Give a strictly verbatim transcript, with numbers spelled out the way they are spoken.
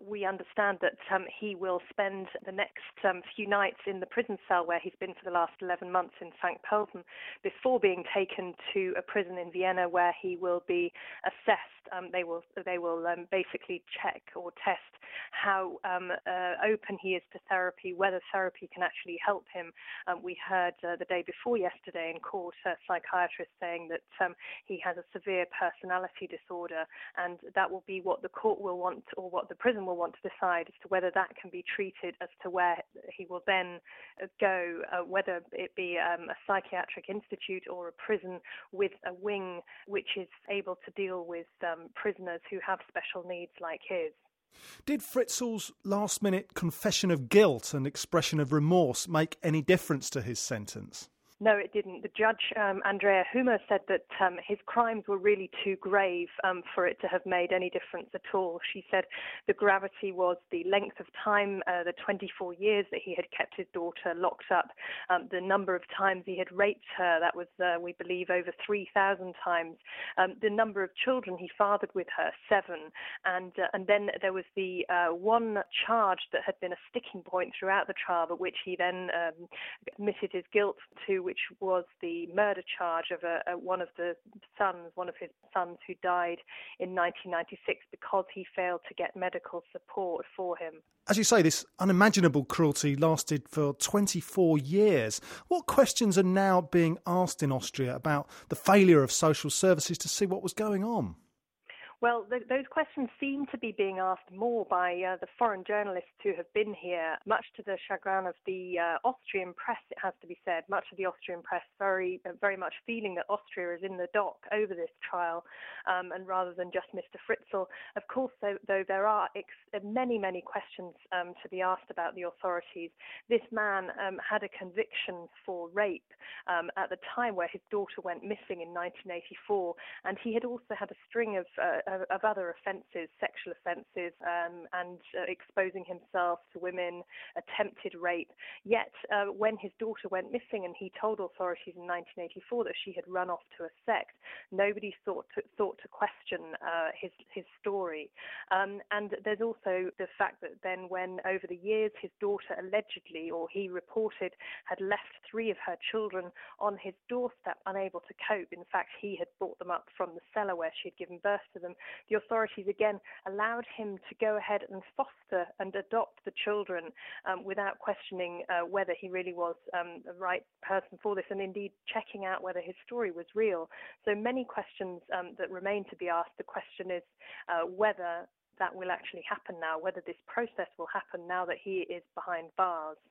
we understand that um, he will spend the next um, few nights in the prison cell where he's been for the last eleven months in Sankt Pölten before being taken to a prison in Vienna where he will be assessed. Um, they will they will um, basically check or test how um, uh, open he is to therapy, whether therapy can actually help him. Um, we heard uh, the day before yesterday in court a psychiatrist saying that um, he has a severe personality disorder, and that will be what the court will want, or what the prison will want to decide as to whether that can be treated, as to where he will then go, uh, whether it be um, a psychiatric institute or a prison with a wing which is able to deal with um, prisoners who have special needs like his. Did Fritzl's last-minute confession of guilt and expression of remorse make any difference to his sentence? No, it didn't. The judge, um, Andrea Humer, said that um, his crimes were really too grave um, for it to have made any difference at all. She said the gravity was the length of time, uh, the twenty-four years that he had kept his daughter locked up, um, the number of times he had raped her, that was, uh, we believe, over three thousand times, um, the number of children he fathered with her, seven, and uh, and then there was the uh, one charge that had been a sticking point throughout the trial, but which he then um, admitted his guilt to, which was the murder charge of a, a, one of the sons, one of his sons who died in nineteen ninety-six because he failed to get medical support for him. As you say, this unimaginable cruelty lasted for twenty-four years. What questions are now being asked in Austria about the failure of social services to see what was going on? Well, th- those questions seem to be being asked more by uh, the foreign journalists who have been here, much to the chagrin of the uh, Austrian press, it has to be said. Much of the Austrian press very uh, very much feeling that Austria is in the dock over this trial, um, and rather than just Mister Fritzl. Of course, though, though there are ex- many, many questions um, to be asked about the authorities. This man um, had a conviction for rape um, at the time where his daughter went missing in nineteen eighty-four, and he had also had a string of uh, of other offences, sexual offences, um, and uh, exposing himself to women, attempted rape. Yet, uh, when his daughter went missing and he told authorities in nineteen eighty-four that she had run off to a sect, nobody thought to, thought to question uh, his his story. Um, and there's also the fact that then when, over the years, his daughter allegedly, or he reported, had left three of her children on his doorstep, unable to cope. In fact, he had brought them up from the cellar where she had given birth to them. The authorities again allowed him to go ahead and foster and adopt the children um, without questioning uh, whether he really was um, the right person for this, and indeed checking out whether his story was real. So many questions um, that remain to be asked. The question is uh, whether that will actually happen now, whether this process will happen now that he is behind bars.